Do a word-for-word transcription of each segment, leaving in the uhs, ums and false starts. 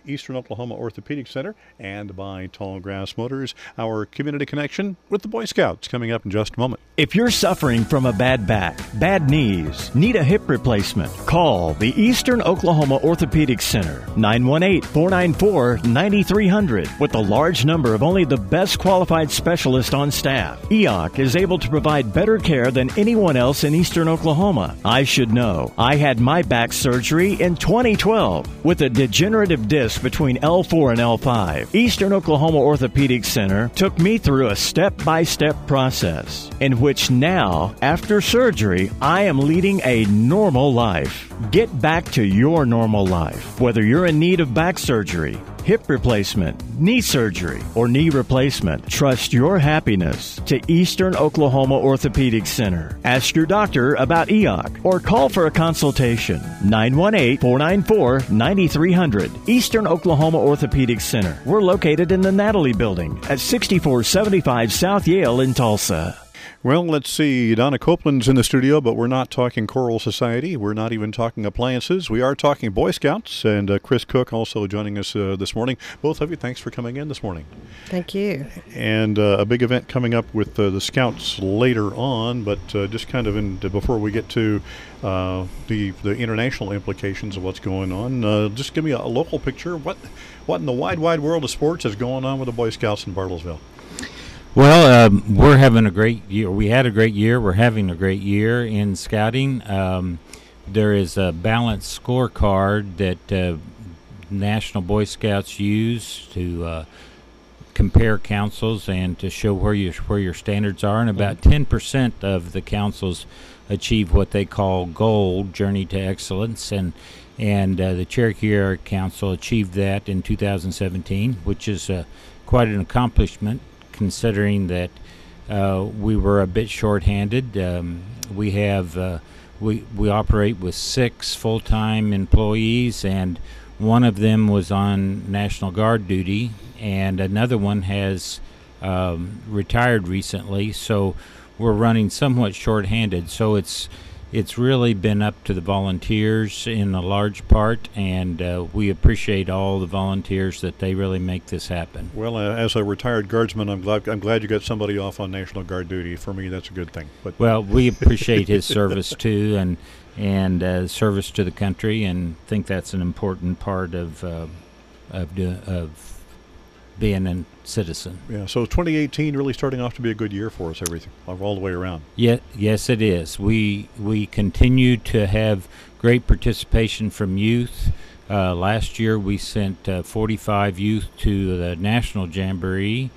Eastern Oklahoma Orthopedic Center and by Tallgrass Motors. Our community connection with the Boy Scouts coming up in just a moment. If you're suffering from a bad back, bad knees, need a hip replacement, call the Eastern Oklahoma Orthopedic Center, nine one eight, four nine four, nine three zero zero. With a large number of only the best qualified specialists on staff, E O C is able to provide better care than anyone else in Eastern Oklahoma. I should know. I had my back surgery in twenty twelve with a degenerative disc between L four and L five. Eastern Oklahoma Orthopedic Center took me through a step-by-step process in which now, after surgery, I am leading a normal life. Get back to your normal life, whether you're in need of back surgery, hip replacement, knee surgery, or knee replacement. Trust your happiness to Eastern Oklahoma Orthopedic Center. Ask your doctor about E O C or call for a consultation. nine one eight, four nine four, nine three zero zero. Eastern Oklahoma Orthopedic Center. We're located in the Natalie Building at sixty-four seventy-five South Yale in Tulsa. Well, let's see. Donna Copeland's in the studio, but we're not talking Choral Society. We're not even talking appliances. We are talking Boy Scouts, and uh, Chris Cook also joining us uh, this morning. Both of you, thanks for coming in this morning. Thank you. And uh, a big event coming up with uh, the Scouts later on, but uh, just kind of in, before we get to uh, the the international implications of what's going on, uh, just give me a, a local picture. What, what in the wide, wide world of sports is going on with the Boy Scouts in Bartlesville? Well, um, we're having a great year. We had a great year. We're having a great year in scouting. Um, there is a balanced scorecard that uh, National Boy Scouts use to uh, compare councils and to show where your where your standards are. And about ten percent of the councils achieve what they call GOLD, Journey to Excellence, and and uh, the Cherokee Area Council achieved that in two thousand seventeen, which is uh, quite an accomplishment, considering that uh, we were a bit short-handed. Um, we have uh, we we operate with six full-time employees, and one of them was on National Guard duty, and another one has um, retired recently. So we're running somewhat short-handed. So it's it's really been up to the volunteers in a large part, and uh, we appreciate all the volunteers that they really make this happen. Well, uh, as a retired guardsman, I'm glad I'm glad you got somebody off on National Guard duty. For me, that's a good thing. But well, we appreciate his service too, and and uh, service to the country, and think that's an important part of uh, of do, of being a citizen. Yeah, so twenty eighteen really starting off to be a good year for us, everything, all the way around. Yeah, yes, it is. We we continue to have great participation from youth. Uh, last year we sent uh, forty-five youth to the National Jamboree,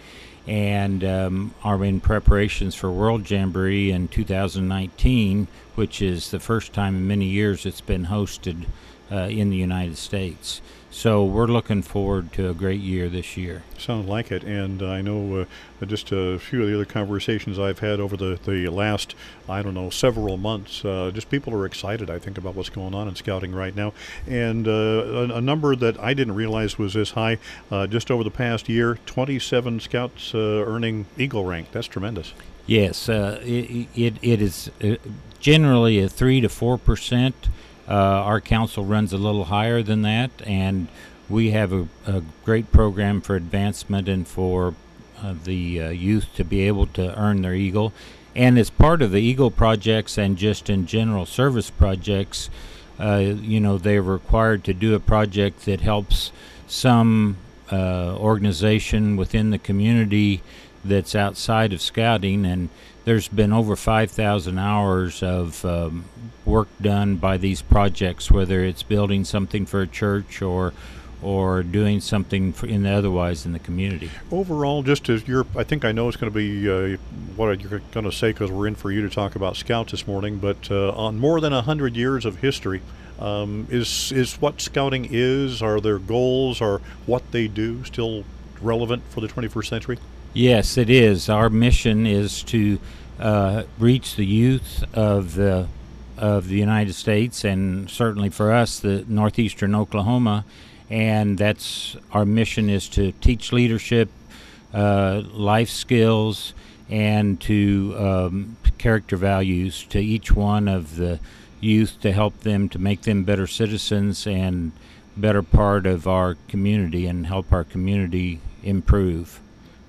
and um, are in preparations for World Jamboree in two thousand nineteen, which is the first time in many years it's been hosted uh, in the United States. So we're looking forward to a great year this year. Sounds like it, and uh, I know uh, just a few of the other conversations I've had over the, the last, I don't know, several months, uh, just people are excited, I think, about what's going on in scouting right now. And uh, a, a number that I didn't realize was this high, uh, just over the past year, twenty-seven scouts uh, earning Eagle rank. That's tremendous. Yes, uh, it, it, it is generally a three to four percent. Uh, our council runs a little higher than that, and we have a, a great program for advancement and for uh, the uh, youth to be able to earn their Eagle. And as part of the Eagle projects and just in general service projects, uh, you know, they're required to do a project that helps some uh, organization within the community that's outside of scouting, and there's been over five thousand hours of um, work done by these projects, whether it's building something for a church or or doing something for in the otherwise in the community. Overall, just as you're, I think I know it's going to be uh, what you're going to say, because we're in for you to talk about Scouts this morning, but uh, on more than one hundred years of history, um, is, is what scouting is, are their goals, are what they do still relevant for the twenty-first century? Yes, it is. Our mission is to uh, reach the youth of the of the United States, and certainly for us, the northeastern Oklahoma, and that's our mission is to teach leadership, uh, life skills, and to um, character values to each one of the youth to help them to make them better citizens and better part of our community and help our community improve.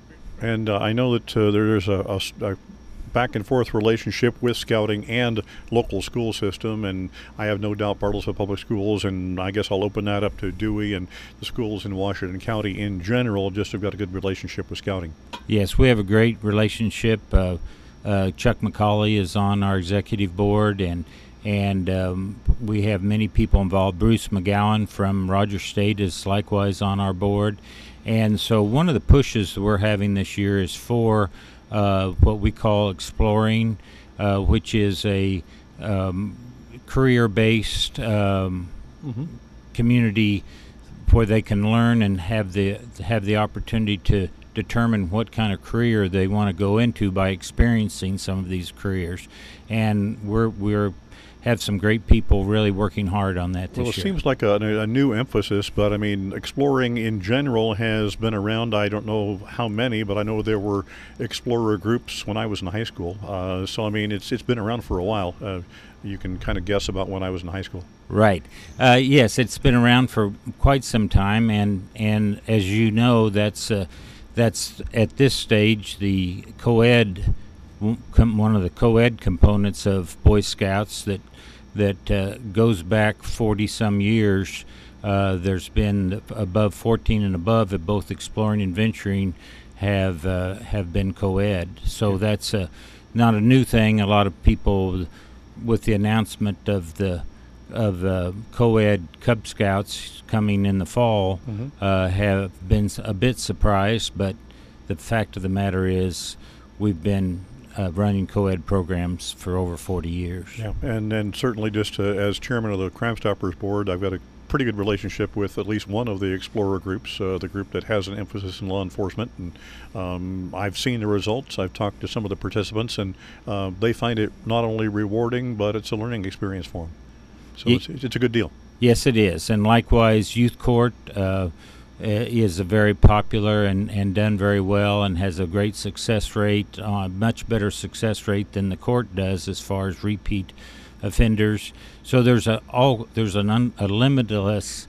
And uh, I know that uh, there's a, a, a back and forth relationship with Scouting and local school system, and I have no doubt Bartlesville Public Schools, and I guess I'll open that up to Dewey and the schools in Washington County in general, just have got a good relationship with Scouting. Yes, we have a great relationship. Uh, uh, Chuck McCauley is on our executive board, and and um, we have many people involved. Bruce McGowan from Rogers State is likewise on our board. And so one of the pushes that we're having this year is for uh, what we call Exploring, uh, which is a um, career-based um, mm-hmm. community where they can learn and have the have the opportunity to determine what kind of career they want to go into by experiencing some of these careers. And we're we're have some great people really working hard on that this year. Well, it year. seems like a, a new emphasis, but I mean, Exploring in general has been around. I don't know how many, but I know there were Explorer groups when I was in high school. Uh, so, I mean, it's it's been around for a while. Uh, you can kind of guess about when I was in high school. Right. Uh, yes, it's been around for quite some time, and, and as you know, that's uh, that's at this stage the co-ed, one of the co-ed components of Boy Scouts that that uh, goes back forty some years. Uh, there's been above fourteen and above at both Exploring and Venturing have uh, have been co-ed. So that's uh, not a new thing. A lot of people, with the announcement of the of uh, co-ed Cub Scouts coming in the fall, mm-hmm. uh, have been a bit surprised. But the fact of the matter is, we've been Uh, running co-ed programs for over forty years. Yeah, and and certainly just uh, as chairman of the Crime Stoppers Board, I've got a pretty good relationship with at least one of the Explorer groups, uh, the group that has an emphasis in law enforcement. And um, I've seen the results. I've talked to some of the participants, and uh, they find it not only rewarding, but it's a learning experience for them. So Ye- it's, it's a good deal. Yes, it is. And likewise, Youth Court uh, is a very popular and, and done very well and has a great success rate, uh, much better success rate than the court does as far as repeat offenders. So there's a all there's an un, a limitless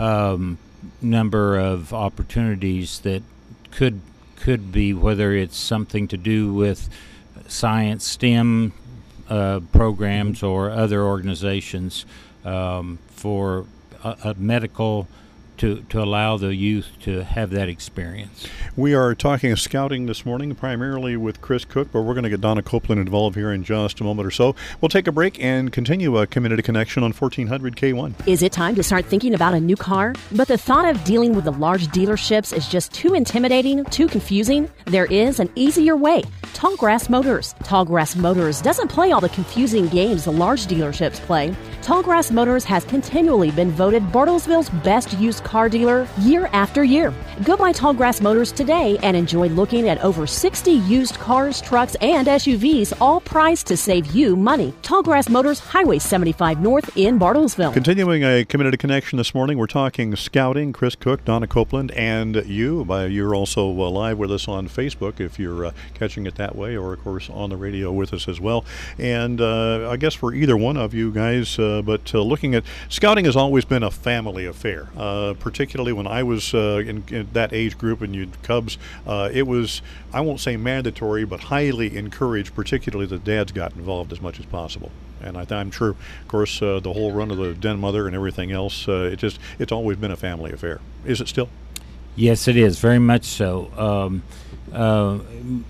um, number of opportunities that could could be, whether it's something to do with science, STEM uh, programs, or other organizations um, for a, a medical. To, to allow the youth to have that experience. We are talking Scouting this morning, primarily with Chris Cook, but we're going to get Donna Copeland involved here in just a moment or so. We'll take a break and continue a Community Connection on fourteen hundred K one. Is it time to start thinking about a new car? But the thought of dealing with the large dealerships is just too intimidating, too confusing? There is an easier way. Tallgrass Motors. Tallgrass Motors doesn't play all the confusing games the large dealerships play. Tallgrass Motors has continually been voted Bartlesville's best used car dealer year after year. Go by Tallgrass Motors today and enjoy looking at over sixty used cars, trucks, and S U Vs, all priced to save you money. Tallgrass Motors, Highway seventy-five North in Bartlesville. Continuing a Community Connection this morning, we're talking Scouting. Chris Cook, Donna Copeland, and you. You're also uh, live with us on Facebook if you're uh, catching it that way, or of course on the radio with us as well. And uh, I guess for either one of you guys, uh, but uh, looking at Scouting has always been a family affair. Uh, particularly when I was uh, in, in that age group and you Cubs, uh, it was, I won't say mandatory, but highly encouraged, particularly the dads got involved as much as possible. And I, I'm sure, of course, uh, the whole run of the Den Mother and everything else, uh, it just, it's always been a family affair. Is it still? Yes, it is, very much so. Um, uh,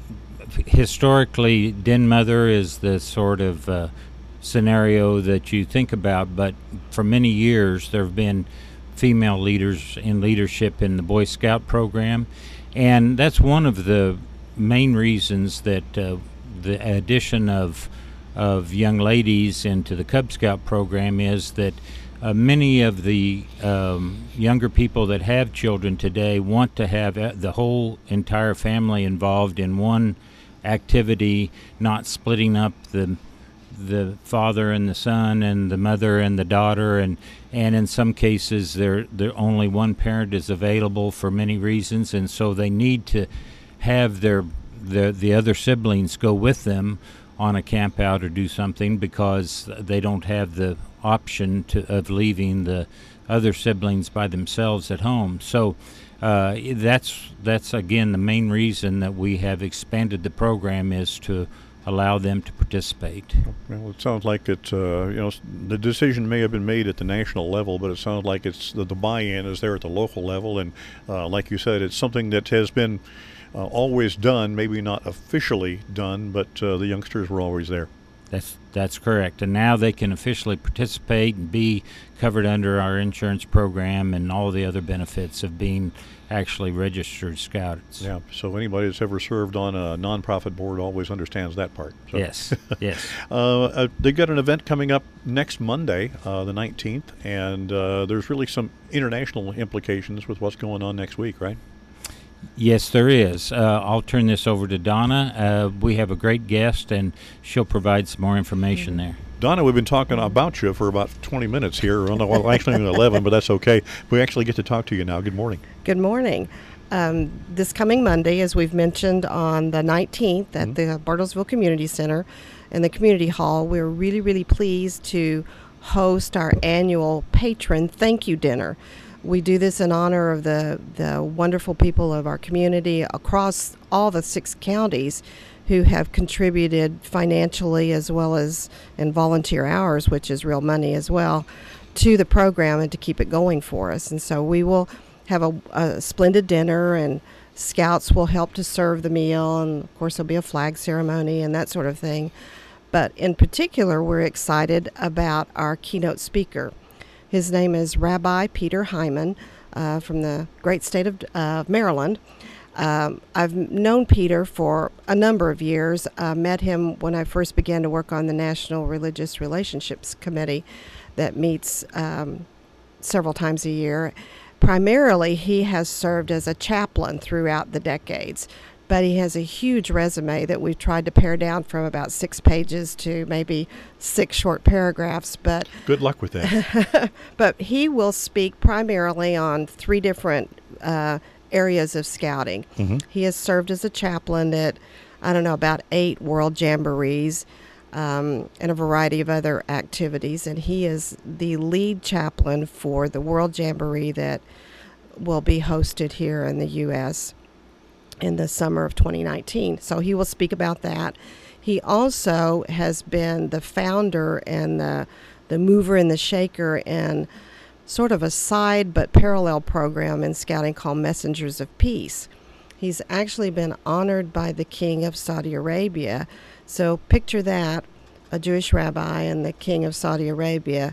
historically, Den Mother is the sort of uh, scenario that you think about, but for many years there have been female leaders in leadership in the Boy Scout program, and that's one of the main reasons that uh, the addition of of young ladies into the Cub Scout program is that uh, many of the um, younger people that have children today want to have the whole entire family involved in one activity, not splitting up the the father and the son and the mother and the daughter, and and in some cases there there only one parent is available for many reasons, and so they need to have their the the other siblings go with them on a camp out or do something, because they don't have the option to of leaving the other siblings by themselves at home. So uh, that's that's again the main reason that we have expanded the program, is to allow them to participate. Well, it sounds like it's, uh, you know, the decision may have been made at the national level, but it sounds like it's the, the buy-in is there at the local level. And uh, like you said, it's something that has been uh, always done, maybe not officially done, but uh, the youngsters were always there. That's that's correct. And now they can officially participate and be covered under our insurance program and all the other benefits of being actually registered scouts. Yeah, so anybody that's ever served on a nonprofit board always understands that part. So. Yes, yes. uh, uh, they've got an event coming up next Monday, uh, the nineteenth, and uh, there's really some international implications with what's going on next week, right? Yes, there is. Uh, I'll turn this over to Donna. Uh, we have a great guest, and she'll provide some more information there. Donna, we've been talking about you for about twenty minutes here. Well, actually eleven, but that's okay. We actually get to talk to you now. Good morning. Good morning. Um, this coming Monday, as we've mentioned, on the nineteenth at mm-hmm. the Bartlesville Community Center in the Community Hall, we're really, really pleased to host our annual Patron Thank You Dinner. We do this in honor of the, the wonderful people of our community across all the six counties who have contributed financially as well as in volunteer hours, which is real money as well, to the program and to keep it going for us. And so we will have a, a splendid dinner, and scouts will help to serve the meal, and of course there'll be a flag ceremony and that sort of thing. But in particular, we're excited about our keynote speaker. His name is Rabbi Peter Hyman uh, from the great state of uh, Maryland. Um, I've known Peter for a number of years. I uh, met him when I first began to work on the National Religious Relationships Committee that meets um, several times a year. Primarily, he has served as a chaplain throughout the decades, but he has a huge resume that we've tried to pare down from about six pages to maybe six short paragraphs. But good luck with that. But he will speak primarily on three different uh, areas of scouting. Mm-hmm. He has served as a chaplain at, I don't know, about eight world jamborees um, and a variety of other activities. And he is the lead chaplain for the World Jamboree that will be hosted here in the U S in the summer of twenty nineteen. So he will speak about that. He also has been the founder and the, the mover and the shaker in sort of a side but parallel program in scouting called Messengers of Peace. He's actually been honored by the King of Saudi Arabia. So picture that, a Jewish rabbi and the King of Saudi Arabia,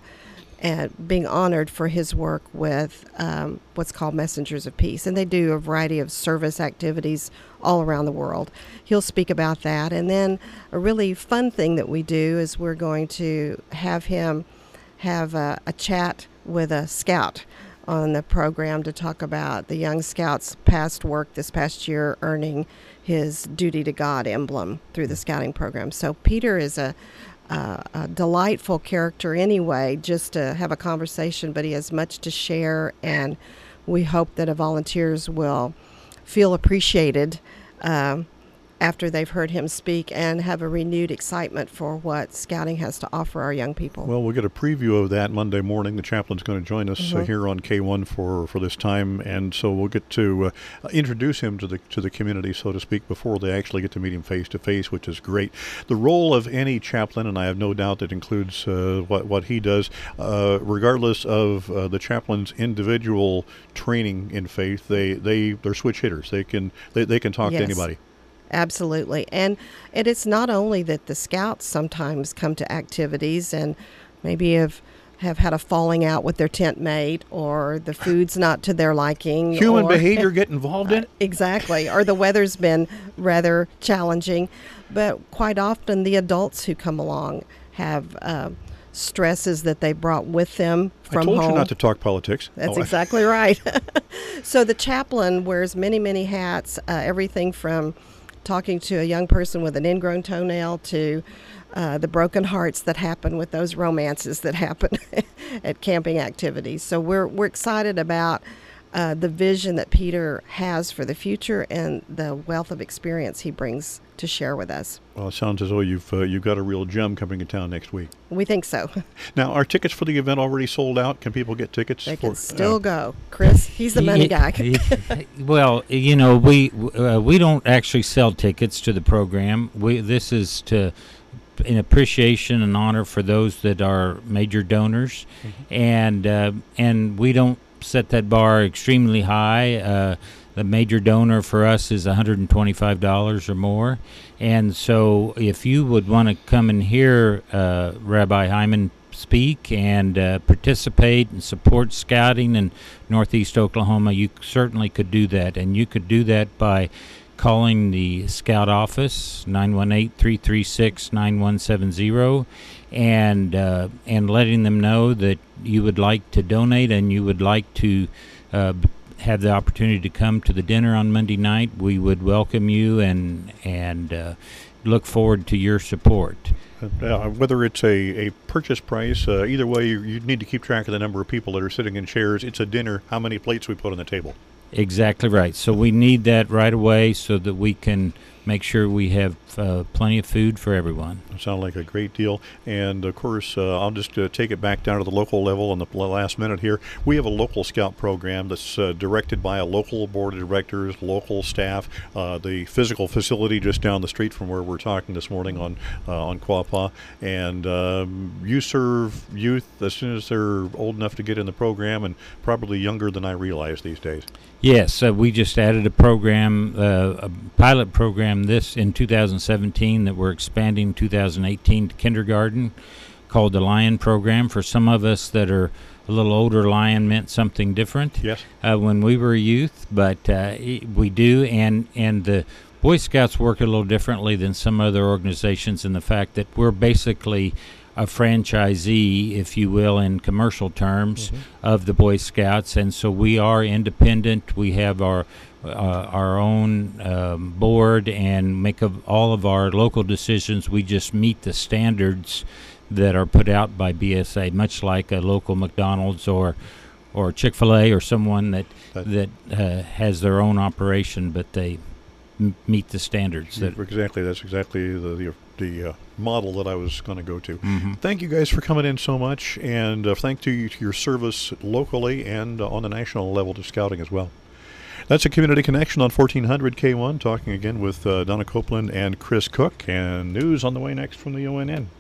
and being honored for his work with um, what's called Messengers of Peace. And they do a variety of service activities all around the world. He'll speak about that. And then a really fun thing that we do is we're going to have him have a, a chat with a scout on the program to talk about the young scout's past work this past year, earning his Duty to God emblem through the scouting program. So Peter is a Uh, a delightful character anyway, just to have a conversation, but he has much to share, and we hope that the volunteers will feel appreciated um, after they've heard him speak and have a renewed excitement for what scouting has to offer our young people. Well, we'll get a preview of that Monday morning. The chaplain's going to join us mm-hmm. uh, here on K one for, for this time, and so we'll get to uh, introduce him to the to the community, so to speak, before they actually get to meet him face to face, which is great. The role of any chaplain, and I have no doubt that includes uh, what what he does, uh, regardless of uh, the chaplain's individual training in faith, they they they're switch hitters. They can they, they can talk yes. to anybody. Absolutely. And, and it's not only that the scouts sometimes come to activities and maybe have, have had a falling out with their tent mate, or the food's not to their liking. Human or, behavior get involved in it? Exactly. Or the weather's been rather challenging. But quite often the adults who come along have uh, stresses that they brought with them from I told home. you not to talk politics. That's oh, exactly right. So the chaplain wears many, many hats, uh, everything from talking to a young person with an ingrown toenail to uh, the broken hearts that happen with those romances that happen at camping activities. So we're we're excited about uh, the vision that Peter has for the future and the wealth of experience he brings to share with us. Well, it sounds as though you've uh, you've got a real gem coming to town next week. We think so. Now, are tickets for the event already sold out? Can people get tickets? They for, can still uh, go. Chris, he's the money guy. Well, you know, we uh, we don't actually sell tickets to the program. We this is to in appreciation and honor for those that are major donors, mm-hmm. and uh, and we don't set that bar extremely high. Uh, the major donor for us is one hundred twenty-five dollars or more, and so if you would want to come and hear uh, Rabbi Hyman speak and uh, participate and support scouting in Northeast Oklahoma, you certainly could do that, and you could do that by calling the Scout office, nine one eight, three three six, nine one seven zero, and uh, and letting them know that you would like to donate and you would like to uh, have the opportunity to come to the dinner on Monday night. We would welcome you and and uh, look forward to your support. Uh, whether it's a, a purchase price, uh, either way, you, you need to keep track of the number of people that are sitting in chairs. It's a dinner. How many plates we put on the table? Exactly right. So we need that right away so that we can make sure we have uh, plenty of food for everyone. It sounds like a great deal. And, of course, uh, I'll just uh, take it back down to the local level in the last minute here. We have a local scout program that's uh, directed by a local board of directors, local staff, uh, the physical facility just down the street from where we're talking this morning on uh, on Quapaw. And um, you serve youth as soon as they're old enough to get in the program, and probably younger than I realize these days. Yes, uh, we just added a program, uh, a pilot program this in two thousand seventeen that we're expanding two thousand eighteen to kindergarten, called the Lion Program. For some of us that are a little older, Lion meant something different yes. uh, when we were a youth, but uh, we do, and, and the Boy Scouts work a little differently than some other organizations in the fact that we're basically a franchisee, if you will, in commercial terms, mm-hmm. of the Boy Scouts, and so we are independent. We have our uh, our own um, board and make of all of our local decisions. We just meet the standards that are put out by B S A, much like a local McDonald's or or Chick-fil-A or someone that that uh, has their own operation, but they m- meet the standards. That exactly. That's exactly the the, the uh, model that I was going to go to. Mm-hmm. Thank you guys for coming in so much, and uh, thank you to your service locally and uh, on the national level to scouting as well. That's a Community Connection on fourteen hundred K one, talking again with uh, Donna Copeland and Chris Cook, and news on the way next from the O N N.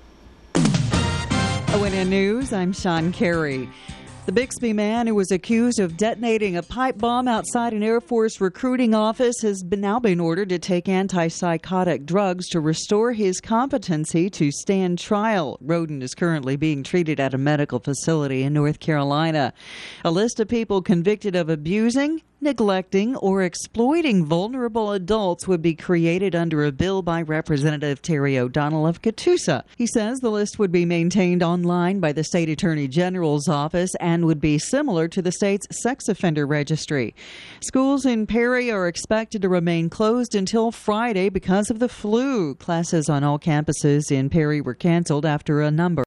O N N News, I'm Sean Carey. The Bixby man who was accused of detonating a pipe bomb outside an Air Force recruiting office has been now been ordered to take antipsychotic drugs to restore his competency to stand trial. Roden is currently being treated at a medical facility in North Carolina. A list of people convicted of abusing, neglecting, or exploiting vulnerable adults would be created under a bill by Representative Terry O'Donnell of Catoosa. He says the list would be maintained online by the State Attorney General's office and would be similar to the state's sex offender registry. Schools in Perry are expected to remain closed until Friday because of the flu. Classes on all campuses in Perry were canceled after a number